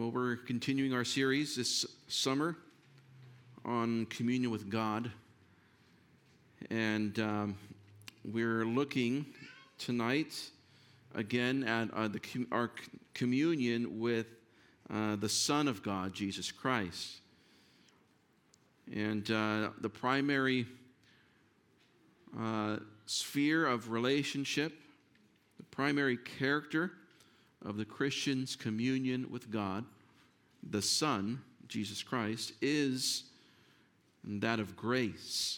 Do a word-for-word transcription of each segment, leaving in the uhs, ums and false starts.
Well, we're continuing our series this summer on communion with God. And um, we're looking tonight again at uh, the our communion with uh, the Son of God, Jesus Christ. And uh, the primary uh, sphere of relationship, the primary character of the Christian's communion with God, the Son, Jesus Christ, is that of grace.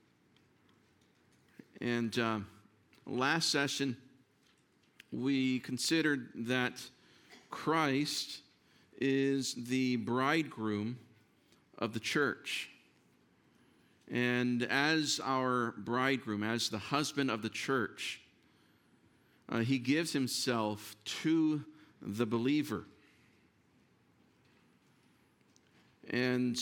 And uh, last session, we considered that Christ is the bridegroom of the church. And as our bridegroom, as the husband of the church, uh, he gives himself to the believer. And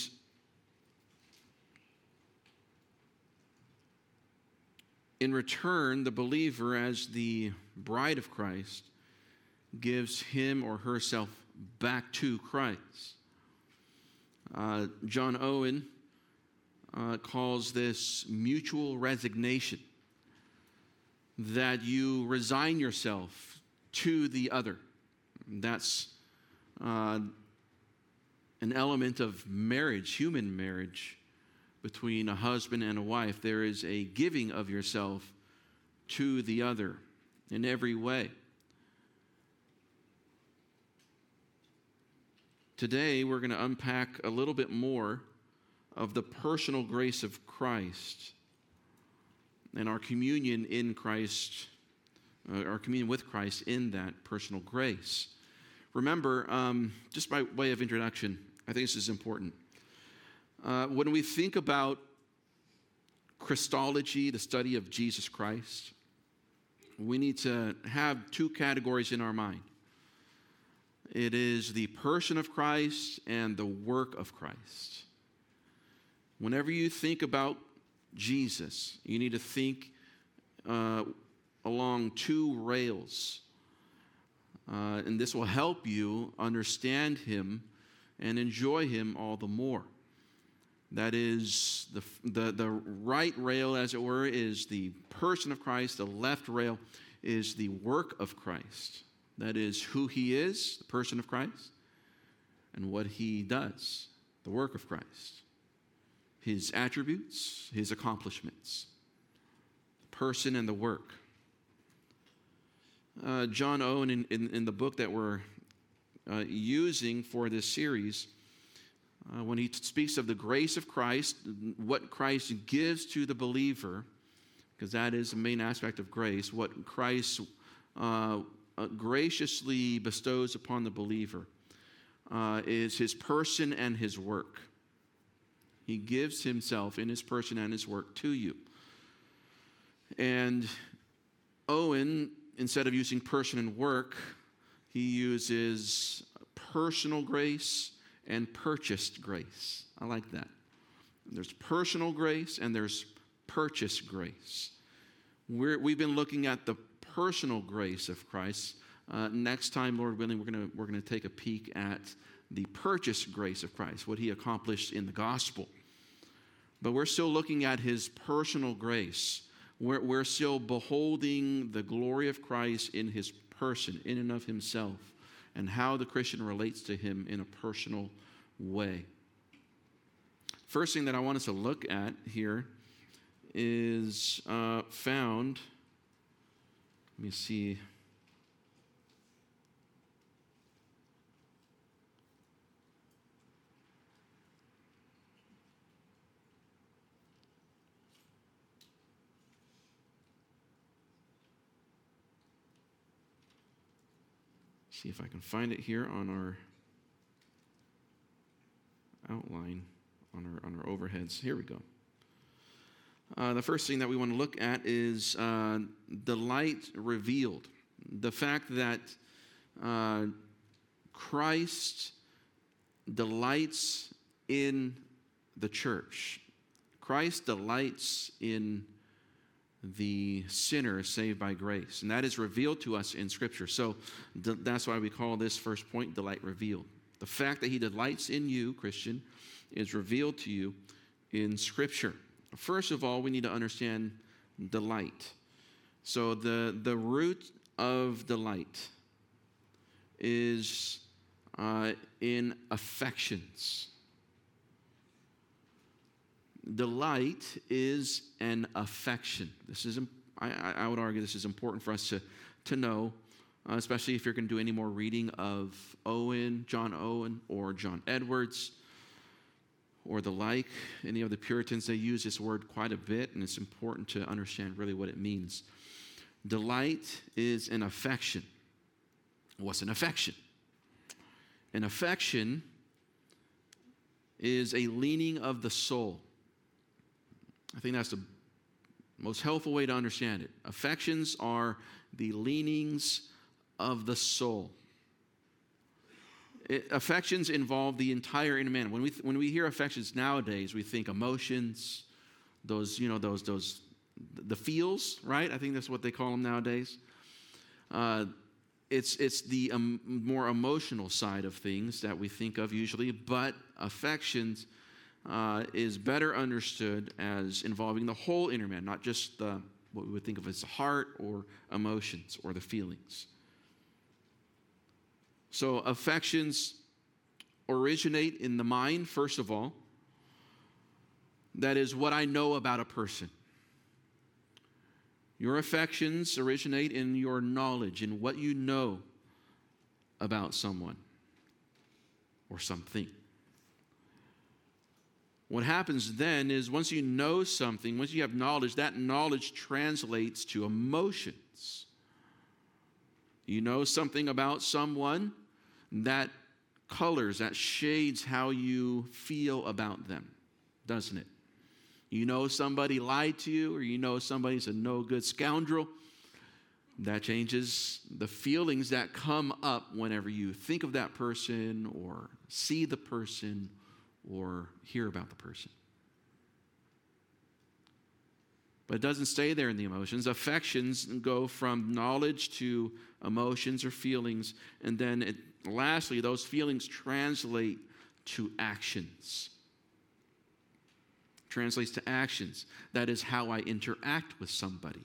in return, the believer, as the bride of Christ, gives him or herself back to Christ. Uh, John Owen uh, calls this mutual resignation, that you resign yourself to the other. That's uh, an element of marriage, human marriage, between a husband and a wife. There is a giving of yourself to the other in every way. Today, we're going to unpack a little bit more of the personal grace of Christ and our communion in Christ, uh, our communion with Christ in that personal grace. Remember, um, just by way of introduction, I think this is important. Uh, when we think about Christology, the study of Jesus Christ, we need to have two categories in our mind. It is the person of Christ and the work of Christ. Whenever you think about Jesus, you need to think uh, along two rails. Uh, and this will help you understand him and enjoy him all the more. That is, the, the, the right rail, as it were, is the person of Christ. The left rail is the work of Christ. That is who he is, the person of Christ, and what he does, the work of Christ. His attributes, his accomplishments, the person and the work. Uh, John Owen, in, in, in the book that we're uh, using for this series, uh, when he t- speaks of the grace of Christ, what Christ gives to the believer, because that is the main aspect of grace, what Christ uh, uh, graciously bestows upon the believer uh, is his person and his work. He gives himself in his person and his work to you. And Owen, instead of using person and work, he uses personal grace and purchased grace. I like that. There's personal grace and there's purchased grace. We're, we've been looking at the personal grace of Christ. Uh, next time, Lord willing, we're going we're going to take a peek at the purchased grace of Christ, what he accomplished in the gospel. But we're still looking at his personal grace. We're, we're still beholding the glory of Christ in his person, in and of himself, and how the Christian relates to him in a personal way. First thing that I want us to look at here is uh, found, let me see. See if I can find it here on our outline, on our on our overheads. Here we go. Uh, the first thing that we want to look at is uh, the light revealed. The fact that uh, Christ delights in the church. Christ delights in the sinner saved by grace. And that is revealed to us in Scripture. So th- that's why we call this first point, delight revealed. The fact that he delights in you, Christian, is revealed to you in Scripture. First of all, we need to understand delight. So the, the root of delight is uh, in affections. Delight is an affection. This is, I, I would argue this is important for us to, to know, uh, especially if you're going to do any more reading of Owen, John Owen, or John Edwards, or the like. Any of the Puritans, they use this word quite a bit, and it's important to understand really what it means. Delight is an affection. What's an affection? An affection is a leaning of the soul. I think that's the most helpful way to understand it. Affections are the leanings of the soul. It, affections involve the entire inner man. When we when we hear affections nowadays, we think emotions, those you know those those the feels, right? I think that's what they call them nowadays. Uh, it's it's the um, more emotional side of things that we think of usually, but affections uh, is better understood as involving the whole inner man, not just the what we would think of as the heart or emotions or the feelings. So affections originate in the mind, first of all. That is what I know about a person. Your affections originate in your knowledge, in what you know about someone or something. What happens then is once you know something, once you have knowledge, that knowledge translates to emotions. You know something about someone, that colors, that shades how you feel about them, doesn't it? You know somebody lied to you, or you know somebody's a no-good scoundrel, that changes the feelings that come up whenever you think of that person or see the person or hear about the person. But it doesn't stay there in the emotions. Affections go from knowledge to emotions or feelings, and then it, lastly, those feelings translate to actions. Translates to actions. That is how I interact with somebody.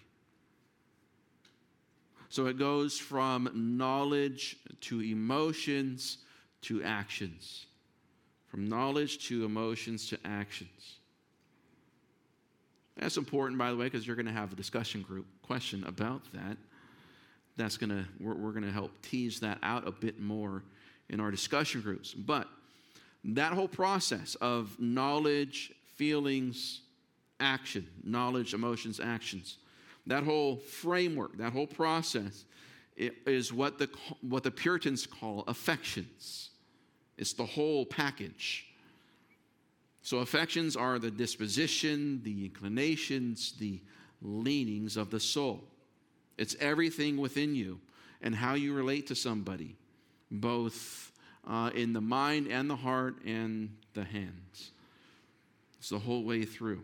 So it goes from knowledge to emotions to actions. From knowledge to emotions to actions. That's important, by the way, because you're going to have a discussion group question about that. That's going to we're, we're going to help tease that out a bit more in our discussion groups. But that whole process of knowledge, feelings, action, knowledge, emotions, actions, that whole framework, that whole process is what the what the Puritans call affections. It's the whole package. So affections are the disposition, the inclinations, the leanings of the soul. It's everything within you and how you relate to somebody, both uh, in the mind and the heart and the hands. It's the whole way through.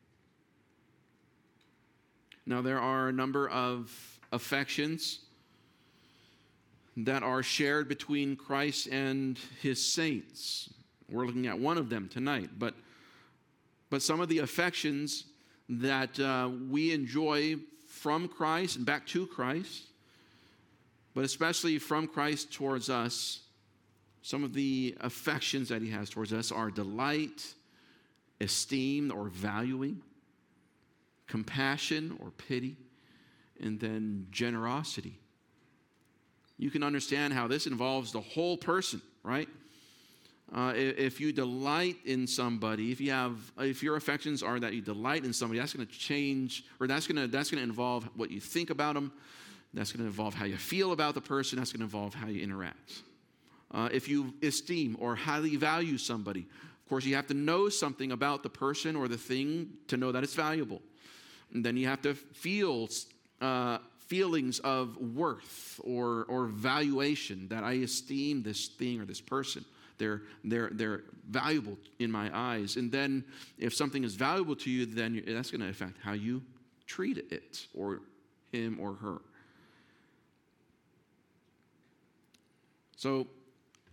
Now, there are a number of affections that are shared between Christ and his saints. We're looking at one of them tonight, but but some of the affections that uh, we enjoy from Christ and back to Christ, but especially from Christ towards us, some of the affections that he has towards us are delight, esteem or valuing, compassion or pity, and then generosity. You can understand how this involves the whole person, right? Uh, if you delight in somebody, if you have, if your affections are that you delight in somebody, that's going to change, or that's going to that's going to involve what you think about them. That's going to involve how you feel about the person. That's going to involve how you interact. Uh, if you esteem or highly value somebody, of course, you have to know something about the person or the thing to know that it's valuable. And then you have to feel uh, feelings of worth or or valuation, that I esteem this thing or this person. They're, they're, they're valuable in my eyes. And then if something is valuable to you, then you, that's going to affect how you treat it or him or her. So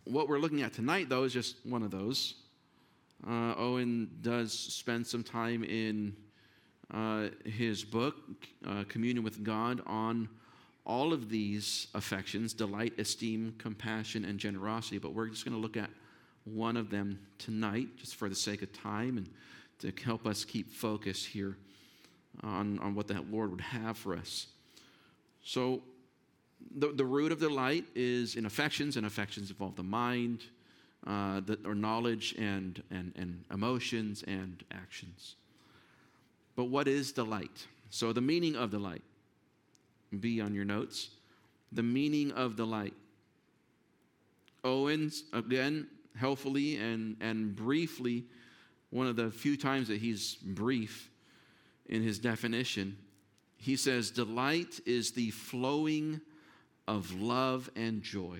what we're looking at tonight, though, is just one of those. Uh, Owen does spend some time in uh, his book, uh, Communion with God, on all of these affections: delight, esteem, compassion, and generosity. But we're just going to look at one of them tonight, just for the sake of time and to help us keep focus here on, on what the Lord would have for us. So the, the root of delight is in affections, and affections involve the mind, uh, the, or knowledge, and, and, and emotions and actions. But what is delight? So the meaning of delight. Be on your notes. The meaning of delight. Owens, again, helpfully and, and briefly, one of the few times that he's brief in his definition, he says, delight is the flowing of love and joy.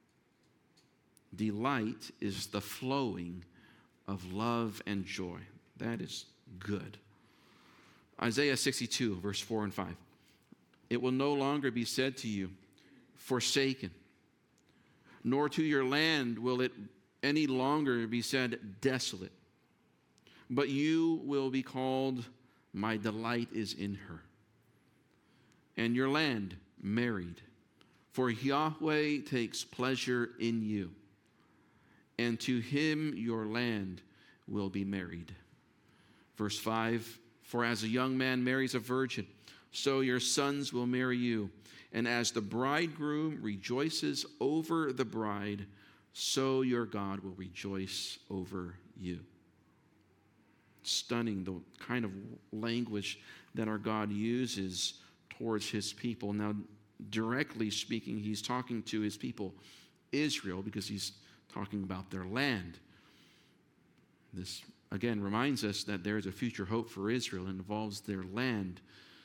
Delight is the flowing of love and joy. That is good. Isaiah sixty-two, verse four and five. It will no longer be said to you, forsaken, nor to your land will it any longer be said, desolate. But you will be called, my delight is in her. And your land, married. For Yahweh takes pleasure in you. And to him your land will be married. Verse five, for as a young man marries a virgin, so your sons will marry you. And as the bridegroom rejoices over the bride, so your God will rejoice over you. Stunning, the kind of language that our God uses towards his people. Now, directly speaking, he's talking to his people, Israel, because he's talking about their land. This, again, reminds us that there is a future hope for Israel and involves their land.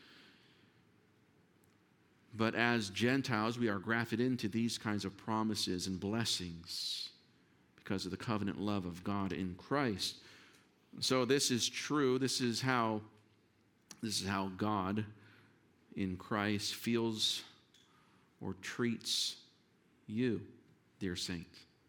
But as Gentiles, we are grafted into these kinds of promises and blessings because of the covenant love of God in Christ. So this is true. This is how, this is how God in Christ feels or treats you, dear saint.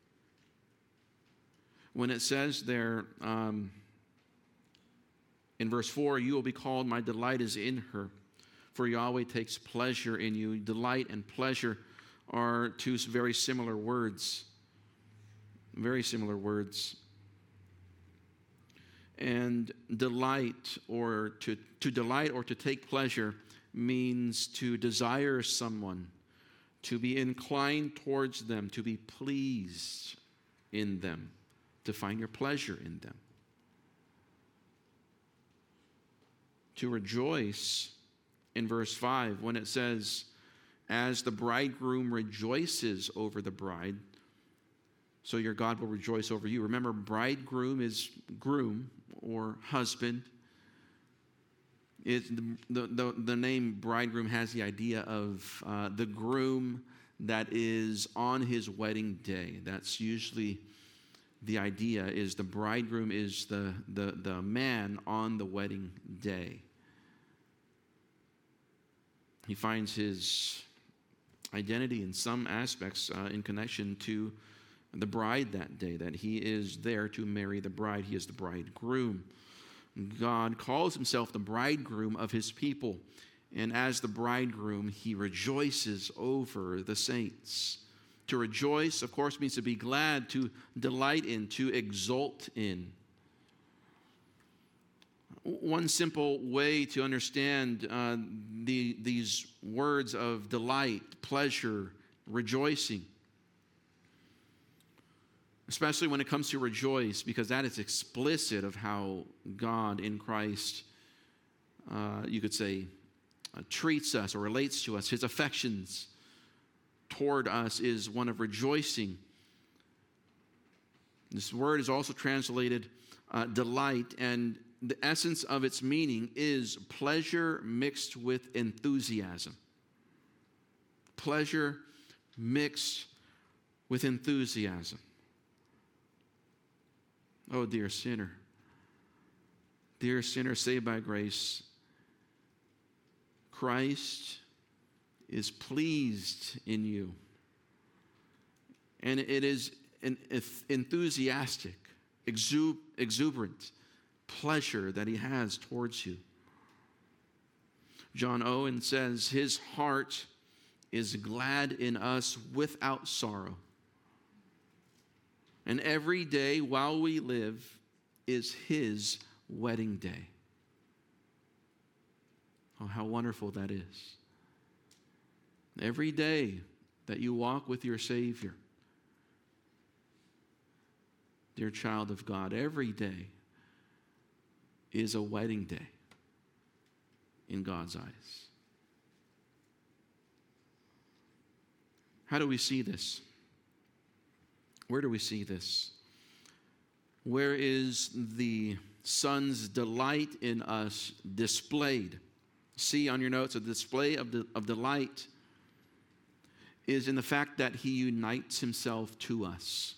When it says there um, in verse four, you will be called, my delight is in her, for Yahweh takes pleasure in you. Delight and pleasure are two very similar words. Very similar words. And delight, or to, to delight or to take pleasure, means to desire someone, to be inclined towards them, to be pleased in them, to find your pleasure in them. To rejoice, in verse five, when it says, as the bridegroom rejoices over the bride, so your God will rejoice over you. Remember, bridegroom is groom or husband. It, the, the, the name bridegroom has the idea of uh, the groom that is on his wedding day. That's usually the idea, is the bridegroom is the, the, the man on the wedding day. He finds his identity in some aspects uh, in connection to the bride that day, that he is there to marry the bride. He is the bridegroom. God calls himself the bridegroom of his people, and as the bridegroom, he rejoices over the saints. To rejoice, of course, means to be glad, to delight in, to exult in. One simple way to understand uh, the, these words of delight, pleasure, rejoicing, especially when it comes to rejoice, because that is explicit of how God in Christ, uh, you could say, uh, treats us or relates to us. His affections toward us is one of rejoicing. This word is also translated uh, delight, and the essence of its meaning is pleasure mixed with enthusiasm. Pleasure mixed with enthusiasm. Oh, dear sinner, dear sinner saved by grace, Christ is pleased in you. And it is an enthusiastic, exub- exuberant pleasure that he has towards you. John Owen says, his heart is glad in us without sorrow. And every day while we live is his wedding day. Oh, how wonderful that is. Every day that you walk with your Savior, dear child of God, every day is a wedding day in God's eyes. How do we see this? Where do we see this? Where is the Son's delight in us displayed? See on your notes, a display of, the, of delight is in the fact that he unites himself to us.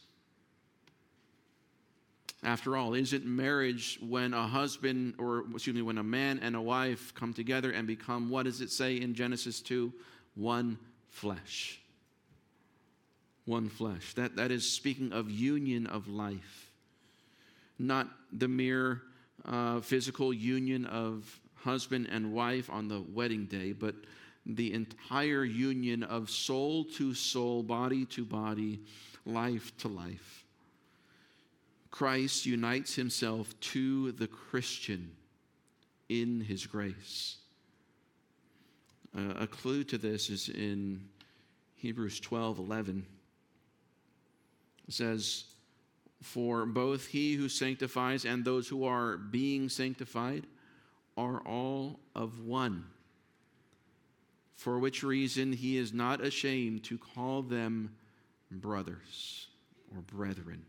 After all, isn't marriage when a husband, or excuse me, when a man and a wife come together and become, what does it say in Genesis two? One flesh. One flesh. That, that is speaking of union of life. Not the mere uh, physical union of husband and wife on the wedding day, but the entire union of soul to soul, body to body, life to life. Christ unites himself to the Christian in his grace. Uh, a clue to this is in Hebrews twelve eleven. It says, for both he who sanctifies and those who are being sanctified are all of one. For which reason he is not ashamed to call them brothers or brethren.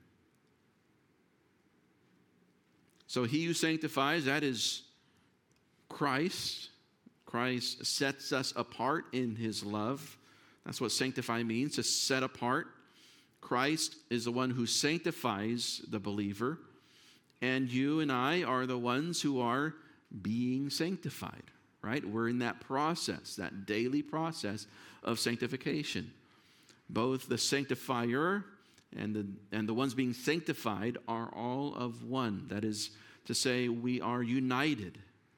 So he who sanctifies, that is Christ. Christ sets us apart in his love. That's what sanctify means, to set apart. Christ is the one who sanctifies the believer, and you and I are the ones who are being sanctified, right? We're in that process, that daily process of sanctification. Both the sanctifier and the, and the ones being sanctified are all of one. That is to say, we are united.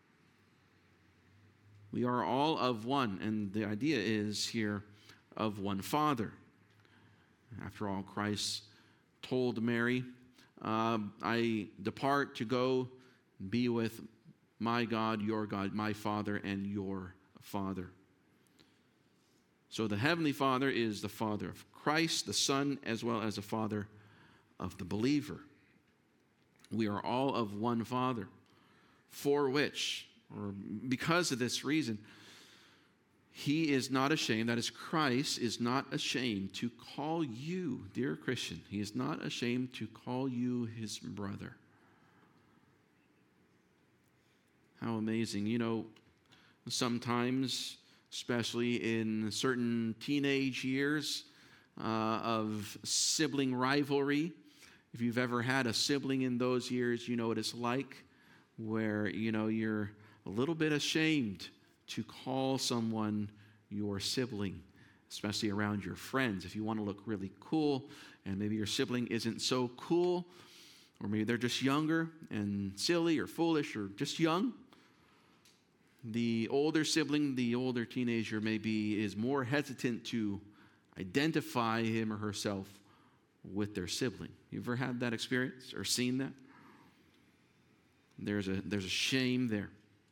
We are all of one, and the idea is here of one Father. After all, Christ told Mary, uh, I depart to go be with my God, your God, my Father, and your Father. So the Heavenly Father is the Father of Christ, the Son, as well as the Father of the believer. We are all of one Father, for which, or because of this reason, he is not ashamed, that is, Christ is not ashamed to call you, dear Christian, he is not ashamed to call you his brother. How amazing. You know, sometimes, especially in certain teenage years uh, of sibling rivalry, if you've ever had a sibling in those years, you know what it's like, where, you know, you're a little bit ashamed to call someone your sibling, especially around your friends. If you want to look really cool, and maybe your sibling isn't so cool, or maybe they're just younger and silly or foolish or just young, the older sibling, the older teenager maybe is more hesitant to identify him or herself with their sibling. You ever had that experience or seen that? There's a, there's a shame there.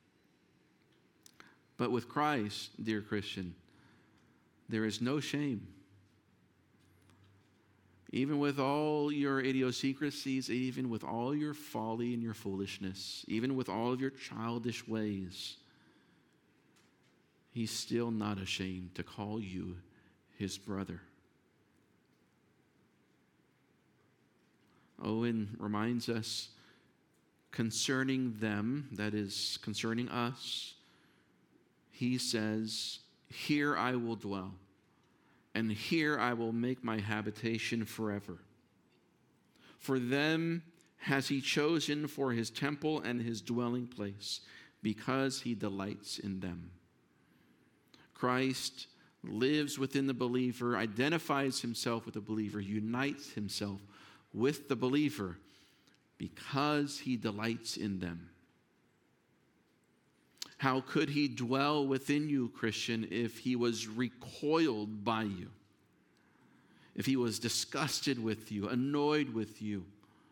But with Christ, dear Christian, there is no shame. Even with all your idiosyncrasies, even with all your folly and your foolishness, even with all of your childish ways, he's still not ashamed to call you his brother. Owen reminds us concerning them, that is, concerning us, he says, here I will dwell, and here I will make my habitation forever. For them has he chosen for his temple and his dwelling place, because he delights in them. Christ lives within the believer, identifies himself with the believer, unites himself with the believer because he delights in them. How could he dwell within you, Christian, if he was recoiled by you? If he was disgusted with you, annoyed with you,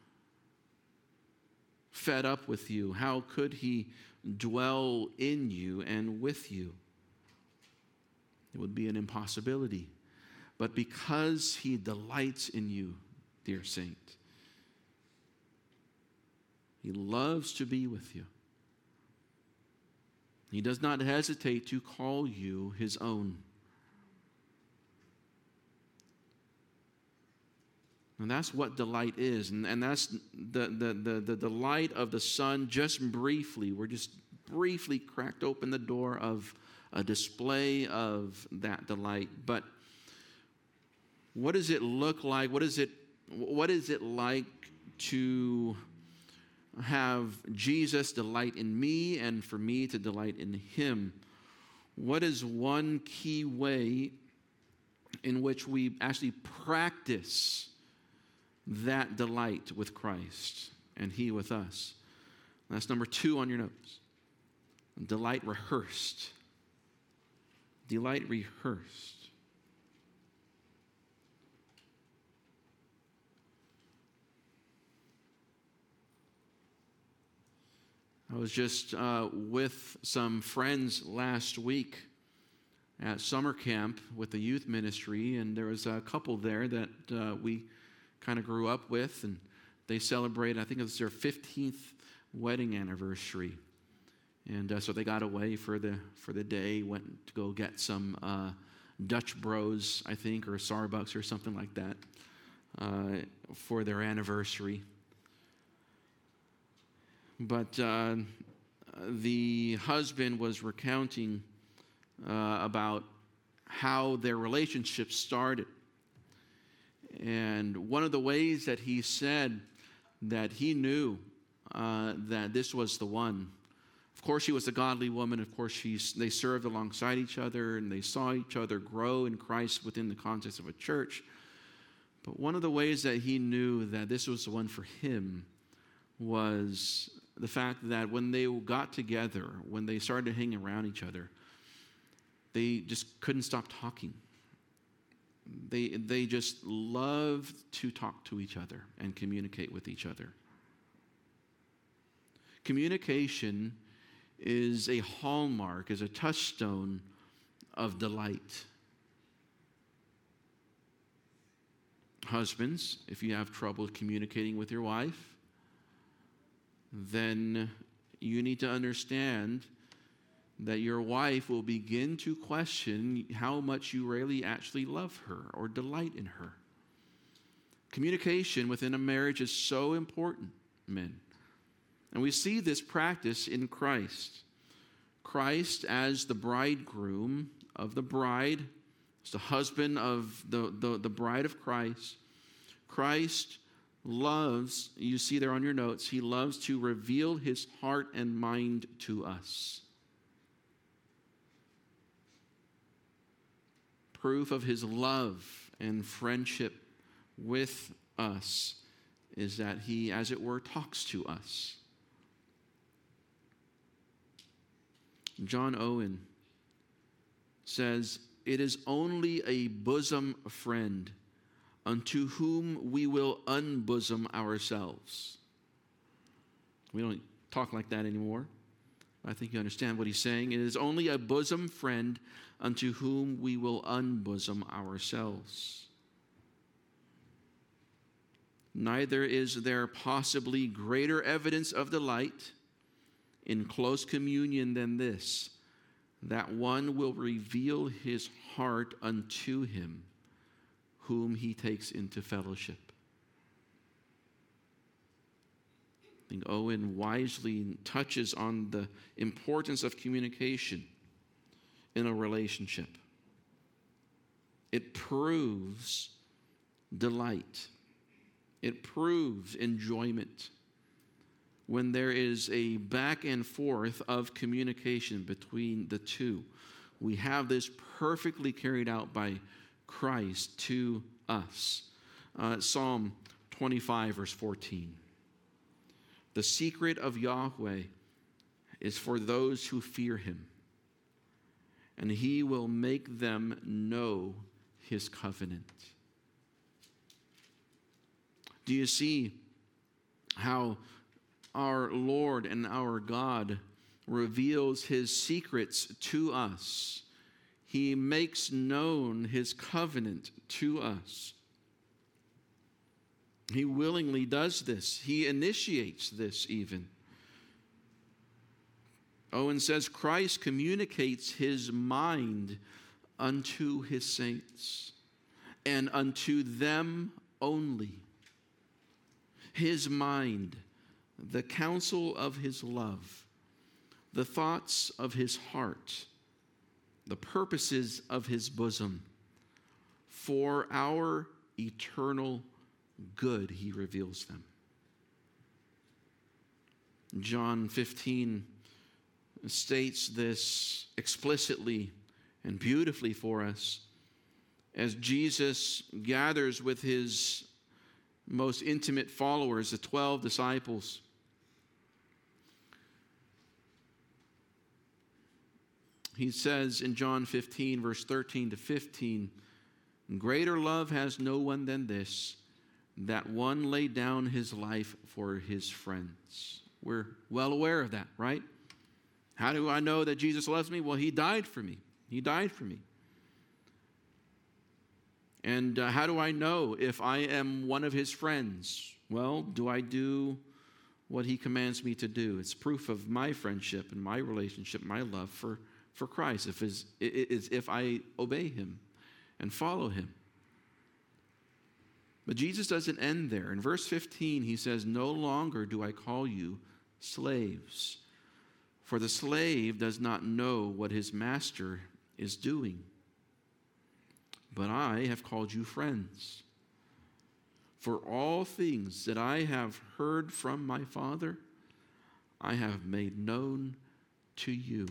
fed up with you? How could he dwell in you and with you? It would be an impossibility. But because he delights in you, dear saint, he loves to be with you. He does not hesitate to call you his own. And that's what delight is. And, and that's the, the, the, the delight of the Son. Just briefly, we're just briefly cracked open the door of a display of that delight. But what does it look like? What is it, what is it like to have Jesus delight in me and for me to delight in him? What is one key way in which we actually practice that delight with Christ and he with us? That's number two on your notes. Delight rehearsed. Delight rehearsed. I was just uh, with some friends last week at summer camp with the youth ministry, and there was a couple there that uh, we kind of grew up with, and they celebrated, I think it was their fifteenth wedding anniversary. And uh, so they got away for the for the day, went to go get some uh, Dutch Bros, I think, or Starbucks or something like that uh, for their anniversary. But uh, the husband was recounting uh, about how their relationship started. And one of the ways that he said that he knew uh, that this was the one. Of course, she was a godly woman. Of course, she's, they served alongside each other, and they saw each other grow in Christ within the context of a church. But one of the ways that he knew that this was the one for him was the fact that when they got together, when they started to hang around each other, they just couldn't stop talking. They, they just loved to talk to each other and communicate with each other. Communication is a hallmark, is a touchstone of delight. Husbands, if you have trouble communicating with your wife, then you need to understand that your wife will begin to question how much you really actually love her or delight in her. Communication within a marriage is so important, men. And we see this practice in Christ. Christ as the bridegroom of the bride, as the husband of the, the, the bride of Christ. Christ loves, you see there on your notes, he loves to reveal his heart and mind to us. Proof of his love and friendship with us is that he, as it were, talks to us. John Owen says, "It is only a bosom friend unto whom we will unbosom ourselves." We don't talk like that anymore. I think you understand what he's saying. It is only a bosom friend unto whom we will unbosom ourselves. Neither is there possibly greater evidence of delight in close communion than this, that one will reveal his heart unto him whom he takes into fellowship. I think Owen wisely touches on the importance of communication in a relationship. It proves delight. It proves enjoyment when there is a back and forth of communication between the two, we have this perfectly carried out by Christ to us. Uh, Psalm twenty-five, verse fourteen. The secret of Yahweh is for those who fear him, and he will make them know his covenant. Do you see how our Lord and our God reveals his secrets to us? He makes known his covenant to us. He willingly does this. He initiates this even. Owen says Christ communicates his mind unto his saints, and unto them only. His mind, the counsel of his love, the thoughts of his heart, the purposes of his bosom, for our eternal good he reveals them. John fifteen states this explicitly and beautifully for us as Jesus gathers with his most intimate followers, the twelve disciples. He says in John fifteen, verse thirteen to fifteen, greater love has no one than this, that one laid down his life for his friends. We're well aware of that, right? How do I know that Jesus loves me? Well, he died for me. He died for me. And uh, how do I know if I am one of his friends? Well, do I do what he commands me to do? It's proof of my friendship and my relationship, my love for, for Christ, if, is, is if I obey him and follow him. But Jesus doesn't end there. In verse fifteen, he says, no longer do I call you slaves, for the slave does not know what his master is doing. But I have called you friends. For all things that I have heard from my Father, I have made known to you.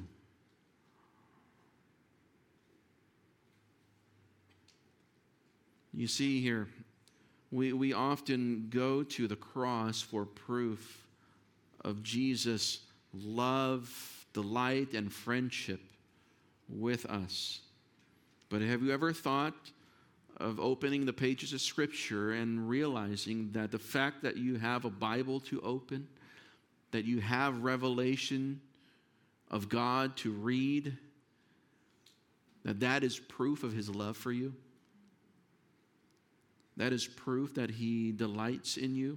You see here, we, we often go to the cross for proof of Jesus' love, delight, and friendship with us. But have you ever thought of opening the pages of Scripture and realizing that the fact that you have a Bible to open, that you have revelation of God to read, that that is proof of his love for you? That is proof that he delights in you?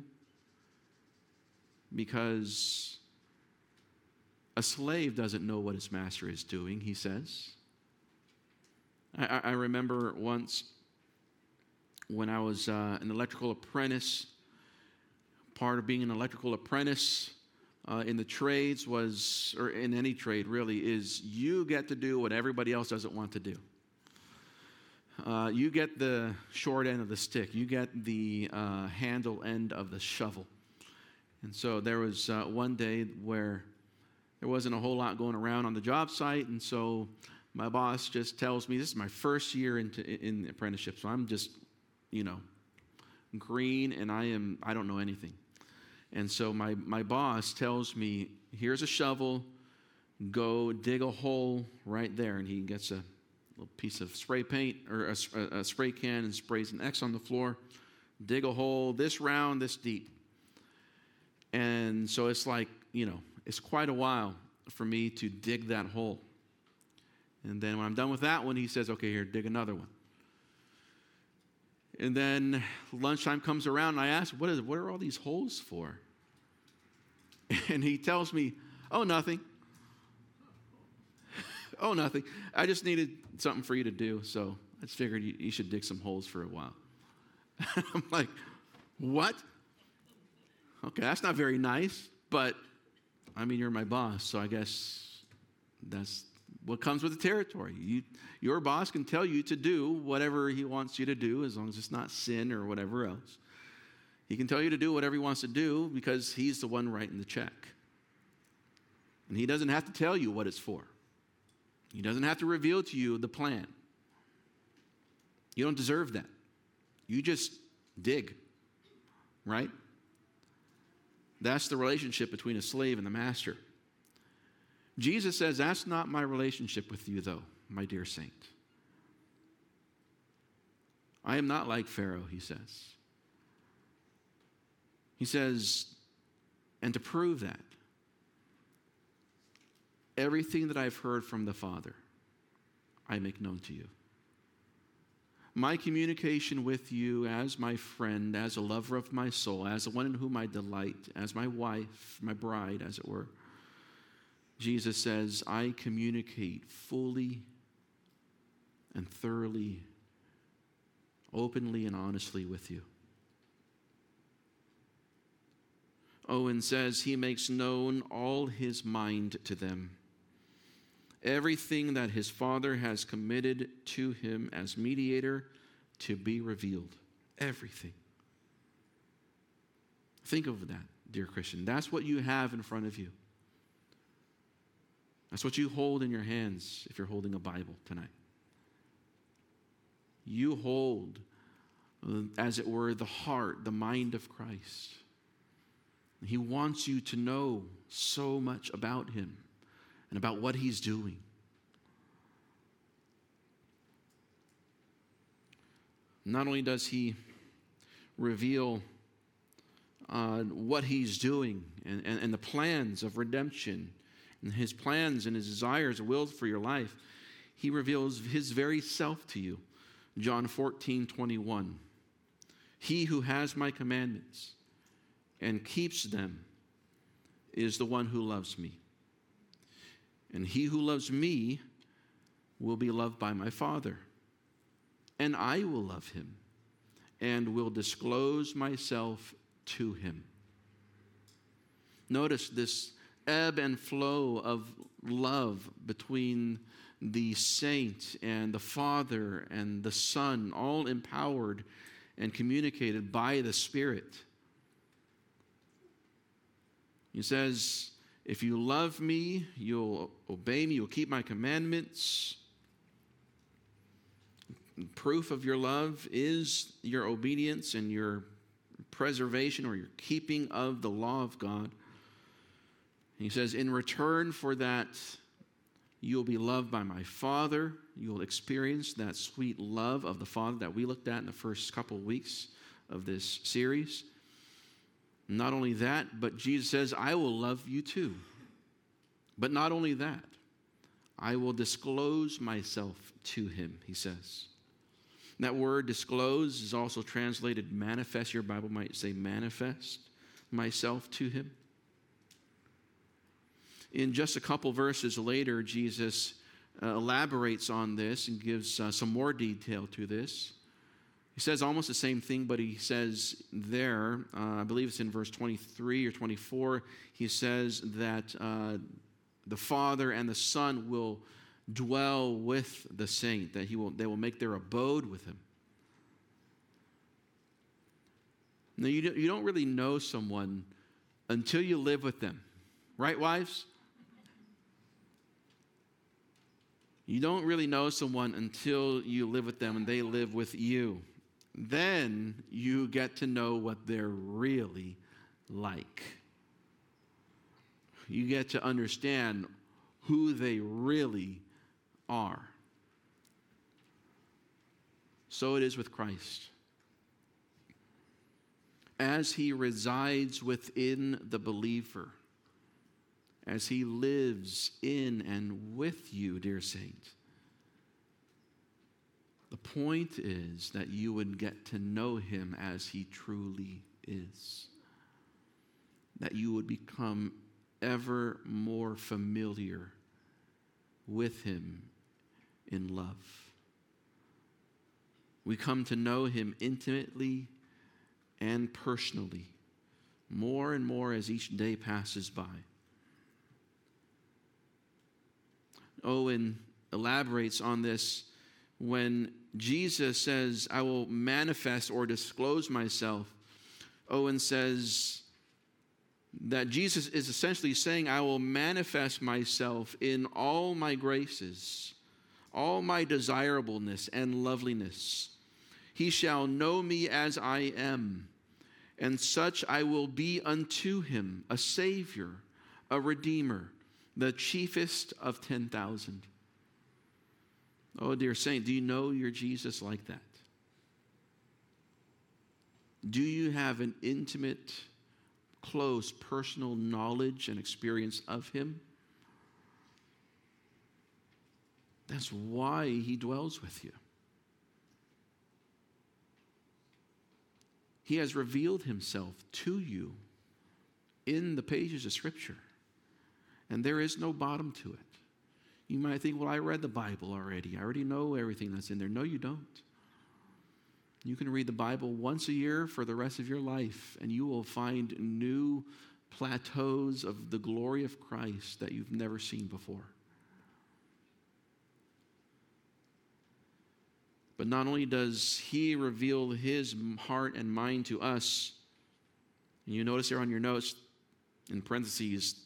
Because a slave doesn't know what his master is doing, he says. I, I remember once when I was uh, an electrical apprentice, part of being an electrical apprentice uh, in the trades was, or in any trade really, is you get to do what everybody else doesn't want to do. Uh, you get the short end of the stick. You get the uh, handle end of the shovel. And so there was uh, one day where there wasn't a whole lot going around on the job site, and so my boss just tells me, this is my first year into in the apprenticeship, so I'm just, you know, green, and I am I don't know anything. And so my, my boss tells me, here's a shovel, go dig a hole right there. And he gets a little piece of spray paint or a, a spray can and sprays an X on the floor. Dig a hole this round, this deep. And so it's like, you know, it's quite a while for me to dig that hole. And then when I'm done with that one, he says, okay, here, dig another one. And then lunchtime comes around, and I ask, what is what are all these holes for? And he tells me, oh, nothing. oh, nothing. I just needed something for you to do, so I just figured you, you should dig some holes for a while. I'm like, what? Okay, that's not very nice, but, I mean, you're my boss, so I guess that's what comes with the territory. You, your boss can tell you to do whatever he wants you to do, as long as it's not sin or whatever else. He can tell you to do whatever he wants to do because he's the one writing the check. And he doesn't have to tell you what it's for. He doesn't have to reveal to you the plan. You don't deserve that. You just dig, right? That's the relationship between a slave and the master. Jesus says, that's not my relationship with you, though, my dear saint. I am not like Pharaoh, he says. He says, and to prove that, everything that I've heard from the Father, I make known to you. My communication with you as my friend, as a lover of my soul, as the one in whom I delight, as my wife, my bride, as it were. Jesus says, I communicate fully and thoroughly, openly and honestly with you. Owen says he makes known all his mind to them. Everything that his Father has committed to him as mediator to be revealed. Everything. Think of that, dear Christian. That's what you have in front of you. That's what you hold in your hands if you're holding a Bible tonight. You hold, as it were, the heart, the mind of Christ. He wants you to know so much about him and about what he's doing. Not only does he reveal uh, what he's doing and, and, and the plans of redemption and his plans and his desires and wills for your life, he reveals his very self to you. John fourteen twenty-one. He who has my commandments and keeps them is the one who loves me. And he who loves me will be loved by my Father. And I will love him and will disclose myself to him. Notice this ebb and flow of love between the saint and the Father and the Son, all empowered and communicated by the Spirit. He says, if you love me, you'll obey me, you'll keep my commandments. Proof of your love is your obedience and your preservation or your keeping of the law of God. He says, in return for that, you'll be loved by my Father. You'll experience that sweet love of the Father that we looked at in the first couple of weeks of this series. Not only that, but Jesus says, I will love you too. But not only that, I will disclose myself to him, he says. That word disclose is also translated manifest. Your Bible might say manifest myself to him. In just a couple verses later, Jesus uh, elaborates on this and gives uh, some more detail to this. He says almost the same thing, but he says there, uh, I believe it's in verse twenty-three or twenty-four, he says that uh, the Father and the Son will dwell with the saint, that he will, they will make their abode with him. Now, you don't, you don't really know someone until you live with them. Right, wives? You don't really know someone until you live with them and they live with you. Then you get to know what they're really like. You get to understand who they really are. So it is with Christ. As he resides within the believer, as he lives in and with you, dear saint, the point is that you would get to know him as he truly is. That you would become ever more familiar with him in love. We come to know him intimately and personally, more and more as each day passes by. Owen elaborates on this when Jesus says, I will manifest or disclose myself. Owen says, that Jesus is essentially saying, I will manifest myself in all my graces, all my desirableness and loveliness. He shall know me as I am, and such I will be unto him, a Savior, a Redeemer, the chiefest of ten thousand. Oh, dear saint, do you know your Jesus like that? Do you have an intimate, close, personal knowledge and experience of him? That's why he dwells with you. He has revealed himself to you in the pages of Scripture, and there is no bottom to it. You might think, well, I read the Bible already. I already know everything that's in there. No, you don't. You can read the Bible once a year for the rest of your life, and you will find new plateaus of the glory of Christ that you've never seen before. But not only does he reveal his heart and mind to us, and you notice there on your notes, in parentheses,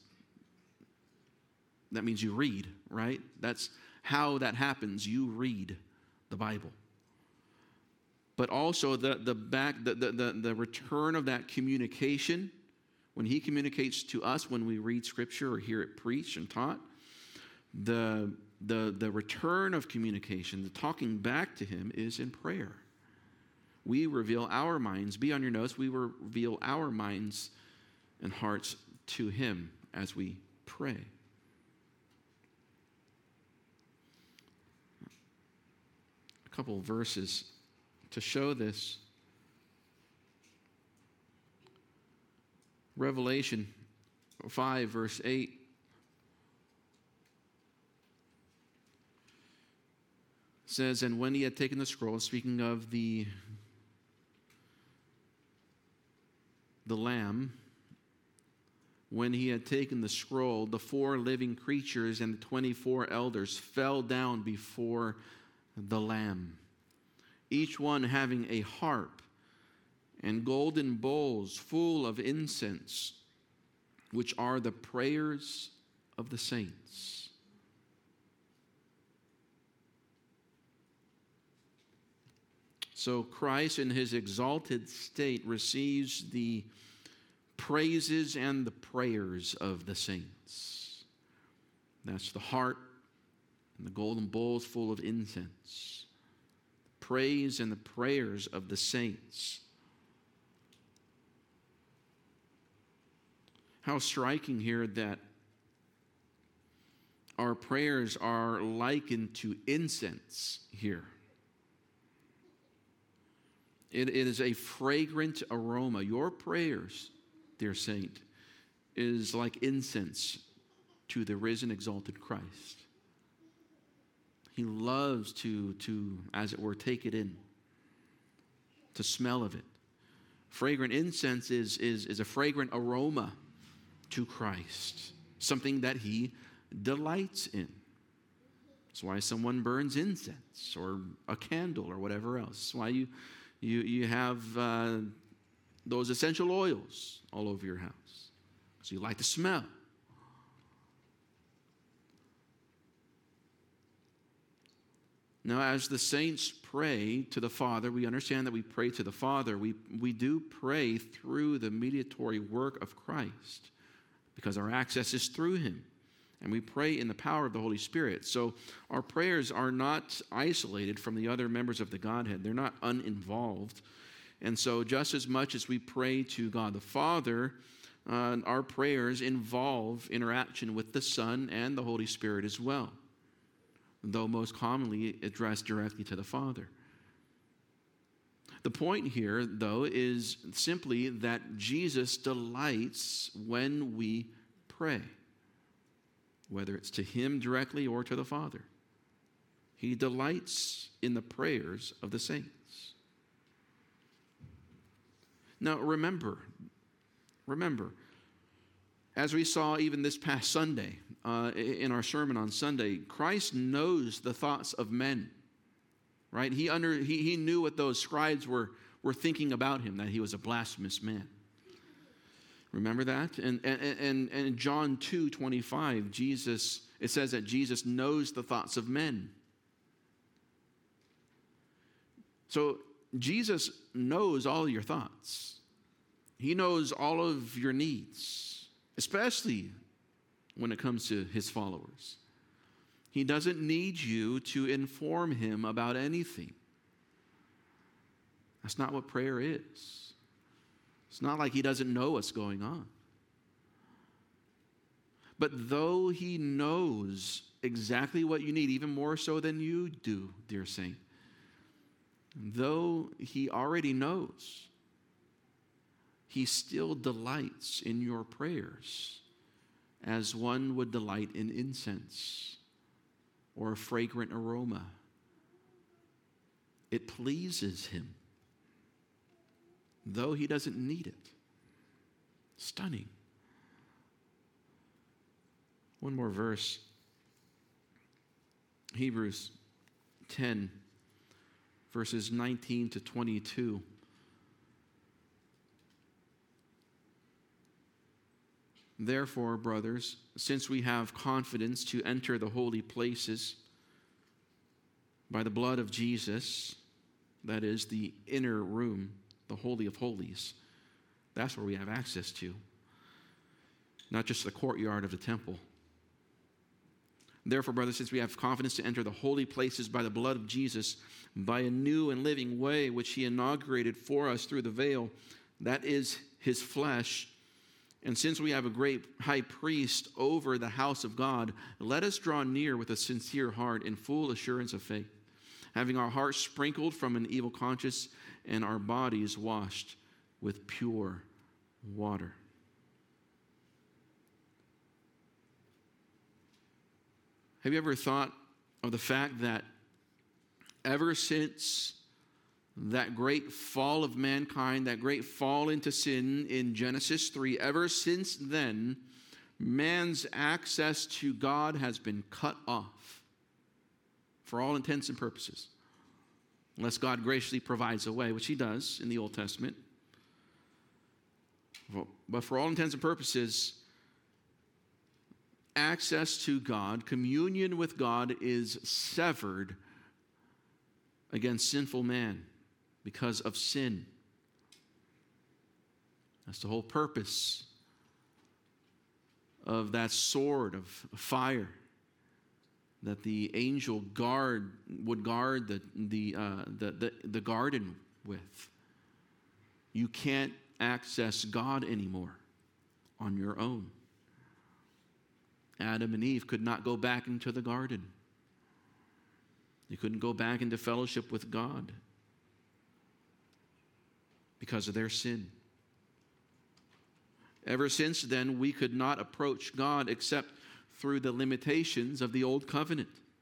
that means you read, right? That's how that happens. You read the Bible. But also the, the back, the, the, the, the return of that communication, when he communicates to us when we read Scripture or hear it preached and taught, the, the, the return of communication, the talking back to him, is in prayer. We reveal our minds. Be on your notes. We reveal our minds and hearts to him as we pray. A couple of verses to show this. Revelation five, verse eight. Says, and when he had taken the scroll, speaking of the, the Lamb, when he had taken the scroll, the four living creatures and the twenty-four elders fell down before the Lamb, each one having a harp and golden bowls full of incense, which are the prayers of the saints. So Christ in his exalted state receives the praises and the prayers of the saints. That's the harp and the golden bowls full of incense. Praise and the prayers of the saints. How striking here that our prayers are likened to incense here. It, it is a fragrant aroma. Your prayers, dear saint, is like incense to the risen, exalted Christ. He loves to, to, as it were, take it in, to smell of it. Fragrant incense is, is, is a fragrant aroma to Christ, something that he delights in. That's why someone burns incense or a candle or whatever else. That's why you, you, you have uh, those essential oils all over your house, because you like the smell. Now, as the saints pray to the Father, we understand that we pray to the Father. We, we do pray through the mediatory work of Christ, because our access is through him. And we pray in the power of the Holy Spirit. So our prayers are not isolated from the other members of the Godhead. They're not uninvolved. And so just as much as we pray to God the Father, uh, our prayers involve interaction with the Son and the Holy Spirit as well, though most commonly addressed directly to the Father. The point here, though, is simply that Jesus delights when we pray, whether it's to him directly or to the Father. He delights in the prayers of the saints. Now, remember, remember, as we saw even this past Sunday, uh, in our sermon on Sunday, Christ knows the thoughts of men, right? He, under, he, he knew what those scribes were, were thinking about him, that he was a blasphemous man. Remember that? And, and, and, and in John two twenty-five, Jesus, it says that Jesus knows the thoughts of men. So Jesus knows all your thoughts. He knows all of your needs, especially when it comes to his followers. He doesn't need you to inform him about anything. That's not what prayer is. It's not like he doesn't know what's going on. But though he knows exactly what you need, even more so than you do, dear saint, though he already knows, he still delights in your prayers as one would delight in incense or a fragrant aroma. It pleases him, though he doesn't need it. Stunning. One more verse. Hebrews ten, verses nineteen to twenty-two. Therefore, brothers, since we have confidence to enter the holy places by the blood of Jesus, that is the inner room, the Holy of Holies, that's where we have access to, not just the courtyard of the temple. Therefore, brothers, since we have confidence to enter the holy places by the blood of Jesus, by a new and living way which he inaugurated for us through the veil, that is his flesh, and since we have a great high priest over the house of God, let us draw near with a sincere heart in full assurance of faith, having our hearts sprinkled from an evil conscience and our bodies washed with pure water. Have you ever thought of the fact that ever since that great fall of mankind, that great fall into sin in Genesis three, ever since then, man's access to God has been cut off for all intents and purposes, unless God graciously provides a way, which he does in the Old Testament. But for all intents and purposes, access to God, communion with God, is severed against sinful man because of sin. That's the whole purpose of that sword of fire that the angel guard would guard the the, uh, the the the garden with. You can't access God anymore on your own. Adam and Eve could not go back into the garden. They couldn't go back into fellowship with God because of their sin. Ever since then, we could not approach God except through the limitations of the old covenant.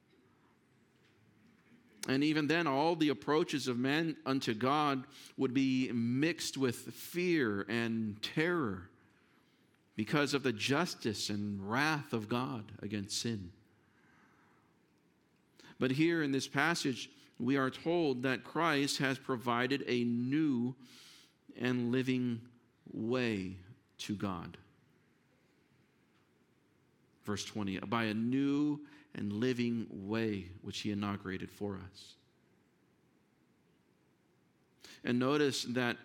And even then, all the approaches of man unto God would be mixed with fear and terror because of the justice and wrath of God against sin. But here in this passage, we are told that Christ has provided a new and living way to God. Verse twenty, by a new and living way which he inaugurated for us. And notice that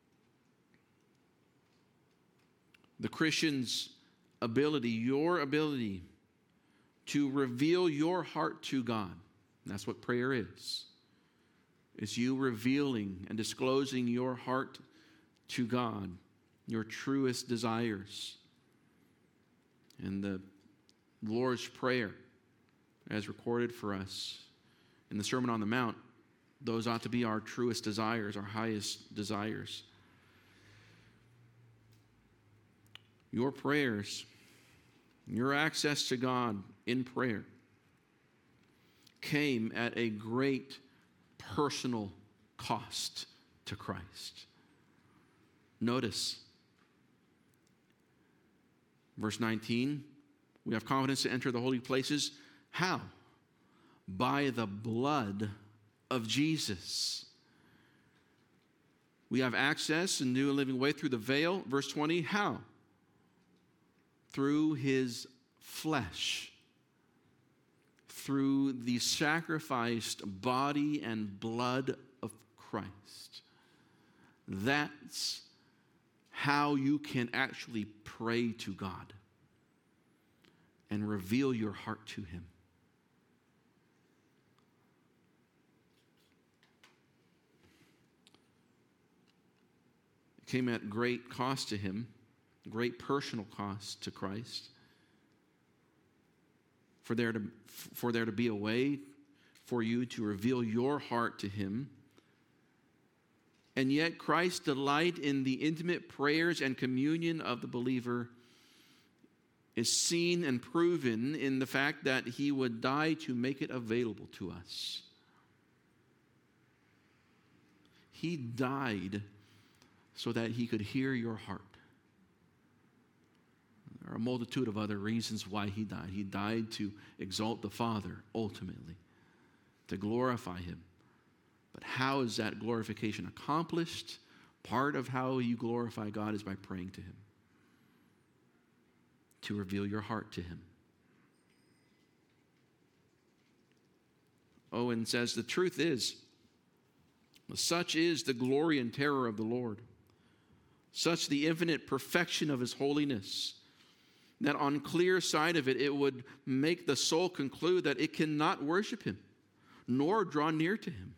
the Christian's ability, your ability to reveal your heart to God, and that's what prayer is. It's you revealing and disclosing your heart to God, your truest desires. And the Lord's Prayer, as recorded for us in the Sermon on the Mount, those ought to be our truest desires, our highest desires. Your prayers, your access to God in prayer came at a great personal cost to Christ. Notice, verse nineteen, we have confidence to enter the holy places. How? By the blood of Jesus. We have access, a new and living way through the veil. Verse twenty, how? through his flesh, through the sacrificed body and blood of Christ. That's how you can actually pray to God and reveal your heart to him. It came at great cost to him, great personal cost to Christ, for there to, for there to be a way for you to reveal your heart to him. And yet Christ's delight in the intimate prayers and communion of the believer is seen and proven in the fact that he would die to make it available to us. He died so that he could hear your heart. There are a multitude of other reasons why he died. He died to exalt the Father, ultimately, to glorify him. But how is that glorification accomplished? Part of how you glorify God is by praying to him, to reveal your heart to him. Owen says, the truth is, such is the glory and terror of the Lord, such the infinite perfection of his holiness, that on clear sight of it, it would make the soul conclude that it cannot worship him, nor draw near to him.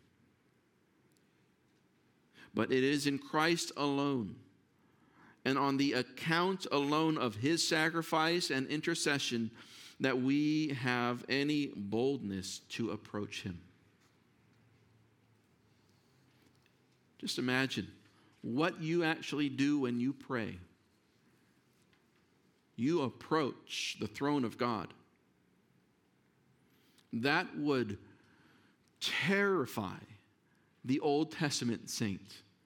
But it is in Christ alone, and on the account alone of his sacrifice and intercession, that we have any boldness to approach him. Just imagine what you actually do when you pray. You approach the throne of God. That would terrify the Old Testament saint.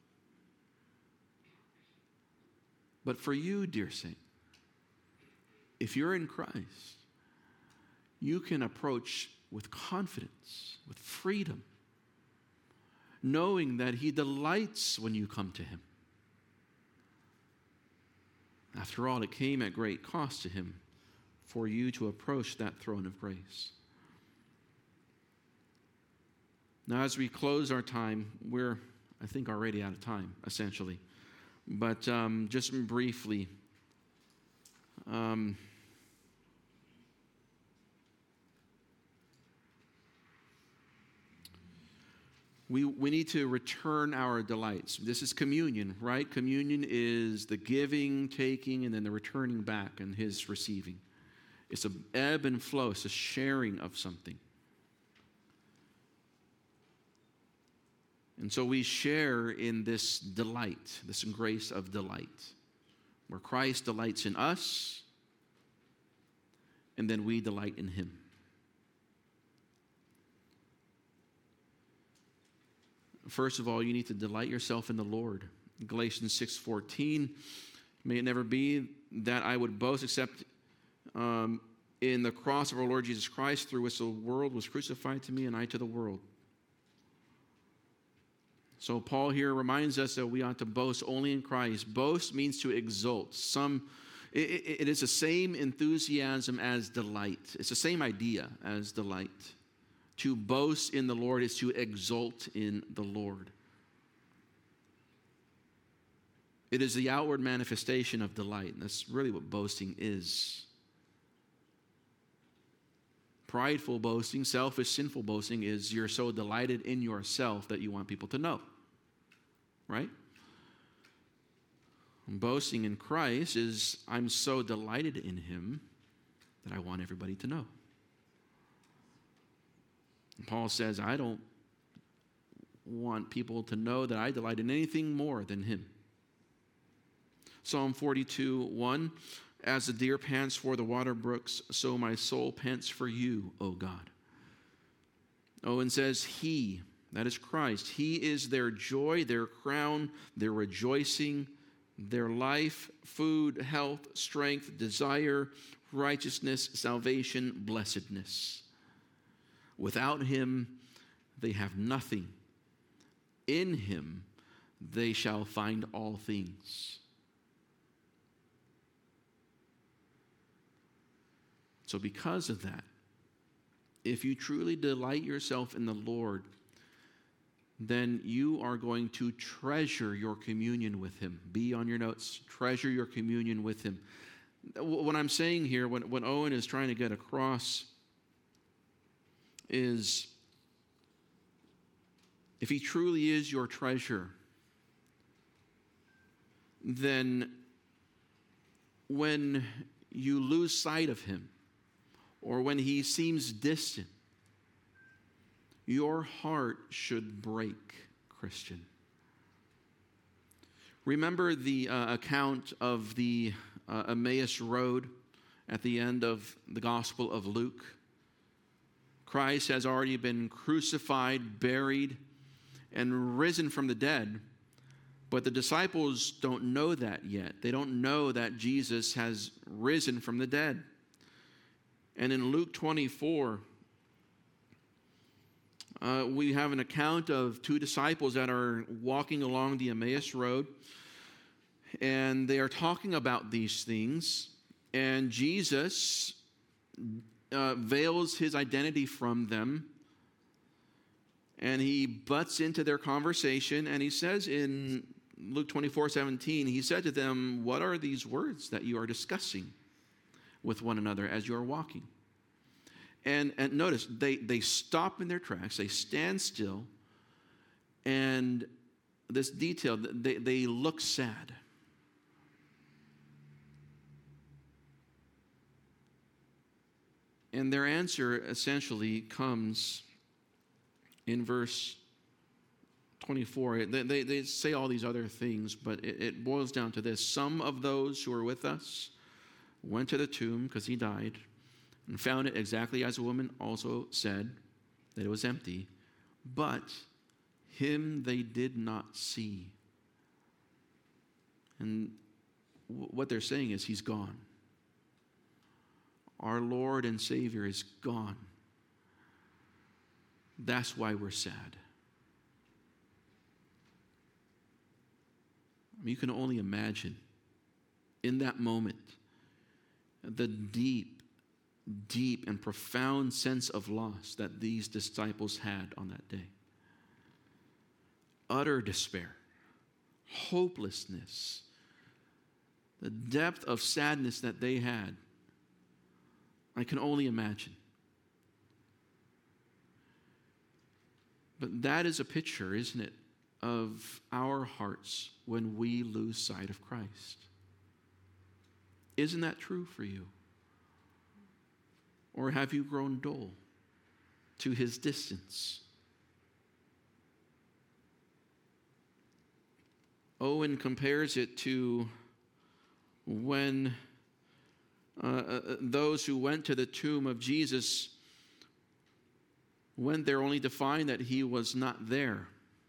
But for you, dear saint, if you're in Christ, you can approach with confidence, with freedom, knowing that he delights when you come to him. After all, it came at great cost to him for you to approach that throne of grace. Now, as we close our time, we're, I think, already out of time, essentially. But um, just briefly, um, we, we need to return our delights. This is communion, right? Communion is the giving, taking, and then the returning back and his receiving. It's an ebb and flow. It's a sharing of something. And so we share in this delight, this grace of delight, where Christ delights in us, and then we delight in him. First of all, you need to delight yourself in the Lord. Galatians six fourteen, may it never be that I would boast except um, in the cross of our Lord Jesus Christ, through which the world was crucified to me and I to the world. So Paul here reminds us that we ought to boast only in Christ. Boast means to exult. Some, it, it is the same enthusiasm as delight. It's the same idea as delight. To boast in the Lord is to exult in the Lord. It is the outward manifestation of delight. And that's really what boasting is. Prideful boasting, selfish, sinful boasting is you're so delighted in yourself that you want people to know. Right? Boasting in Christ is I'm so delighted in him that I want everybody to know. And Paul says, I don't want people to know that I delight in anything more than him. Psalm forty-two, one, as the deer pants for the water brooks, so my soul pants for you, O God. Oh, and says he, that is Christ, he is their joy, their crown, their rejoicing, their life, food, health, strength, desire, righteousness, salvation, blessedness. Without him, they have nothing. In him, they shall find all things. So because of that, if you truly delight yourself in the Lord, then you are going to treasure your communion with him. Be on your notes. Treasure your communion with him. What I'm saying here, what, what Owen is trying to get across is, if he truly is your treasure, then when you lose sight of him, or when he seems distant, your heart should break, Christian. Remember the uh, account of the uh, Emmaus Road at the end of the Gospel of Luke? Christ has already been crucified, buried, and risen from the dead, but the disciples don't know that yet. They don't know that Jesus has risen from the dead. And in Luke twenty-four, uh, we have an account of two disciples that are walking along the Emmaus Road, and they are talking about these things, and Jesus uh, veils his identity from them, and he butts into their conversation, and he says in Luke twenty-four seventeen, he said to them, "What are these words that you are discussing with one another as you are walking?" And, and notice, they, they stop in their tracks, they stand still, and this detail, they, they look sad. And their answer essentially comes in verse twenty-four. They, they, they say all these other things, but it, it boils down to this. Some of those who were with us went to the tomb, because he died, and found it exactly as the woman also said, that it was empty. But him they did not see. And w- what they're saying is, he's gone. Our Lord and Savior is gone. That's why we're sad. I mean, you can only imagine in that moment the deep, deep and profound sense of loss that these disciples had on that day. Utter despair, hopelessness, the depth of sadness that they had, I can only imagine. But that is a picture, isn't it, of our hearts when we lose sight of Christ. Isn't that true for you? Or have you grown dull to his distance? Owen compares it to when uh, those who went to the tomb of Jesus went there only to find that he was not there.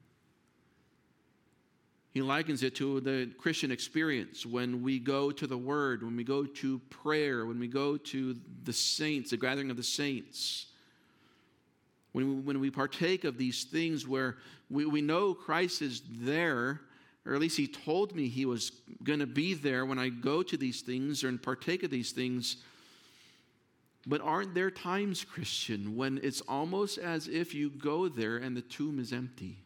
He likens it to the Christian experience when we go to the Word, when we go to prayer, when we go to the saints, the gathering of the saints. When we, when we partake of these things where we, we know Christ is there, or at least he told me he was going to be there when I go to these things or partake of these things. But aren't there times, Christian, when it's almost as if you go there and the tomb is empty?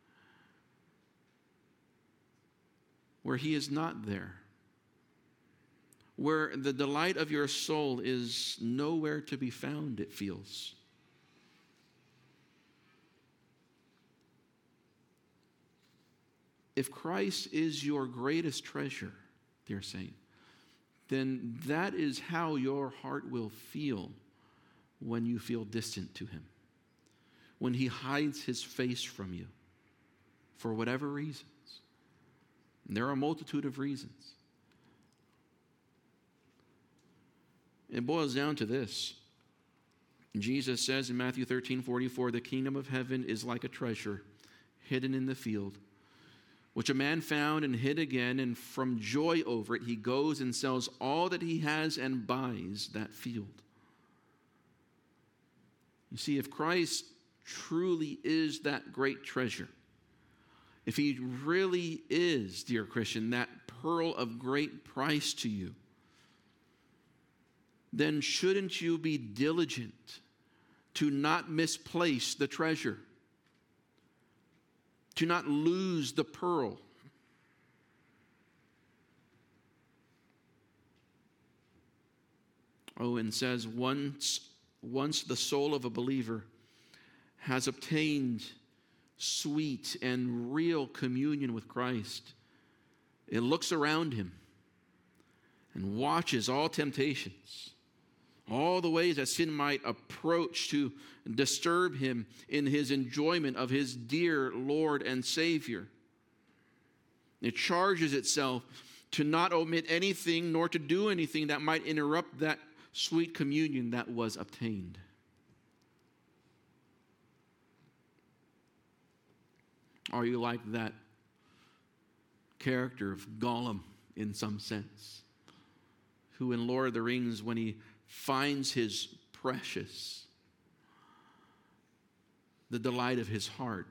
Where he is not there. Where the delight of your soul is nowhere to be found, it feels. If Christ is your greatest treasure, dear saint, then that is how your heart will feel when you feel distant to him. When he hides his face from you for whatever reasons. And there are a multitude of reasons. It boils down to this. Jesus says in Matthew thirteen forty-four, the kingdom of heaven is like a treasure hidden in the field, which a man found and hid again, and from joy over it, he goes and sells all that he has and buys that field. You see, if Christ truly is that great treasure, if he really is, dear Christian, that pearl of great price to you, then shouldn't you be diligent to not misplace the treasure, to not lose the pearl? Owen says, once, once the soul of a believer has obtained sweet and real communion with Christ, it looks around him and watches all temptations, all the ways that sin might approach to disturb him in his enjoyment of his dear Lord and Savior. It charges itself to not omit anything nor to do anything that might interrupt that sweet communion that was obtained. Are you like that character of Gollum in some sense, who in Lord of the Rings, when he finds his precious, the delight of his heart,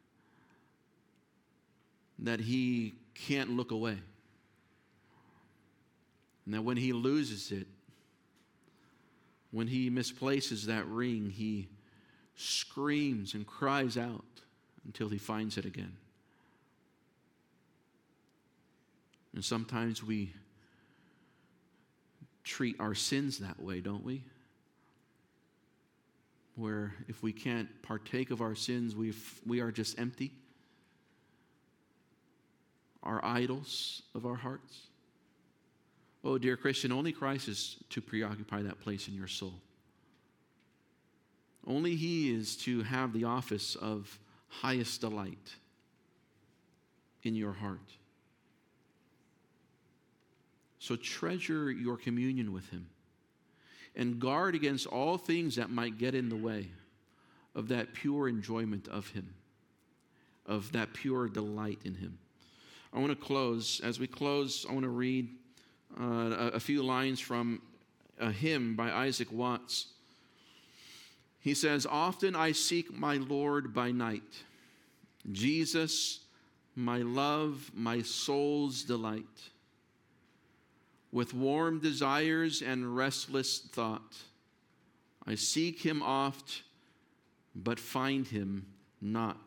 that he can't look away, and that when he loses it, when he misplaces that ring, he screams and cries out until he finds it again. And sometimes we treat our sins that way, don't we? Where if we can't partake of our sins, we we are just empty. Our idols of our hearts. Oh, dear Christian, only Christ is to preoccupy that place in your soul. Only He is to have the office of highest delight in your heart. So treasure your communion with Him and guard against all things that might get in the way of that pure enjoyment of Him, of that pure delight in Him. I want to close. As we close, I want to read uh, a, a few lines from a hymn by Isaac Watts. He says, "Often I seek my Lord by night, Jesus, my love, my soul's delight. With warm desires and restless thought, I seek Him oft, but find Him not.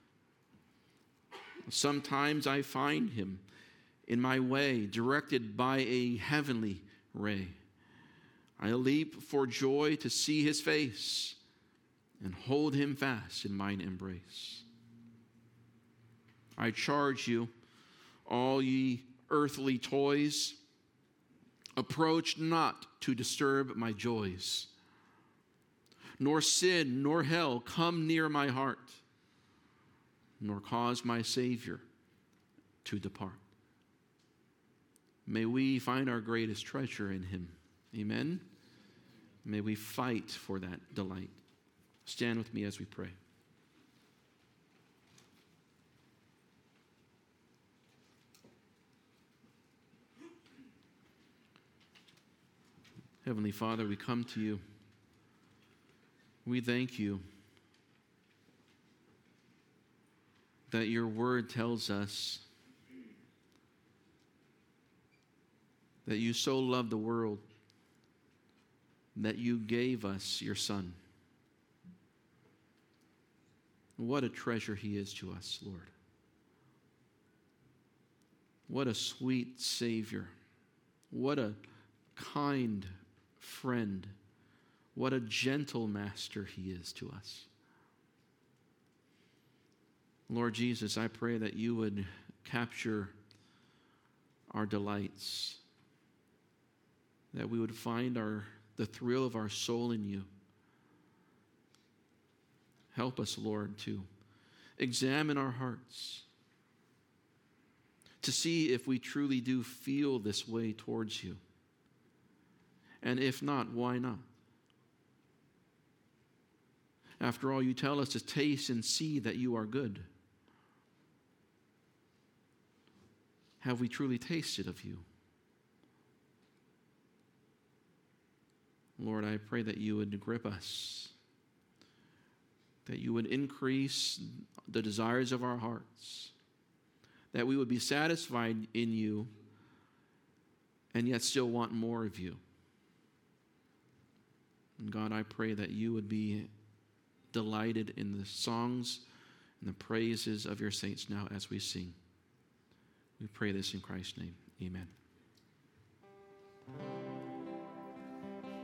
Sometimes I find Him in my way, directed by a heavenly ray. I leap for joy to see His face and hold Him fast in mine embrace. I charge you, all ye earthly toys, approach not to disturb my joys, nor sin nor hell come near my heart, nor cause my Savior to depart." May we find our greatest treasure in Him. Amen. May we fight for that delight. Stand with me as we pray. Heavenly Father, we come to You. We thank You that Your word tells us that You so loved the world that You gave us Your Son. What a treasure He is to us, Lord. What a sweet Savior. What a kind friend. What a gentle master He is to us. Lord Jesus, I pray that You would capture our delights, that we would find our the thrill of our soul in You. Help us, Lord, to examine our hearts, to see if we truly do feel this way towards You. And if not, why not? After all, You tell us to taste and see that You are good. Have we truly tasted of You? Lord, I pray that You would grip us, that You would increase the desires of our hearts, that we would be satisfied in You and yet still want more of You. And God, I pray that you would be delighted in the songs and the praises of your saints now as we sing. We pray this in Christ's name. Amen.